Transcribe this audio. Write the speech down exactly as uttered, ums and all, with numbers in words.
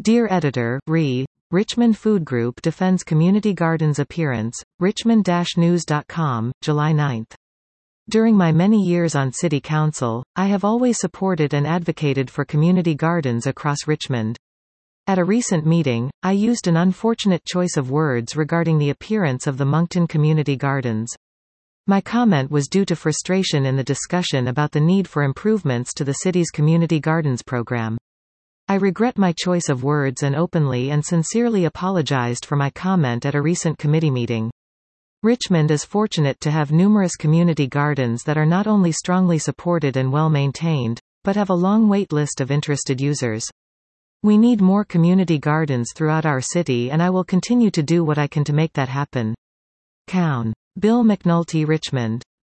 Dear Editor, Re. Richmond Food Group defends community gardens appearance. Richmond News dot com, July ninth. During my many years on City Council, I have always supported and advocated for community gardens across Richmond. At a recent meeting, I used an unfortunate choice of words regarding the appearance of the Moncton Community Gardens. My comment was due to frustration in the discussion about the need for improvements to the city's community gardens program. I regret my choice of words and openly and sincerely apologized for my comment at a recent committee meeting. Richmond is fortunate to have numerous community gardens that are not only strongly supported and well maintained, but have a long wait list of interested users. We need more community gardens throughout our city, and I will continue to do what I can to make that happen. Cown. Bill McNulty, Richmond.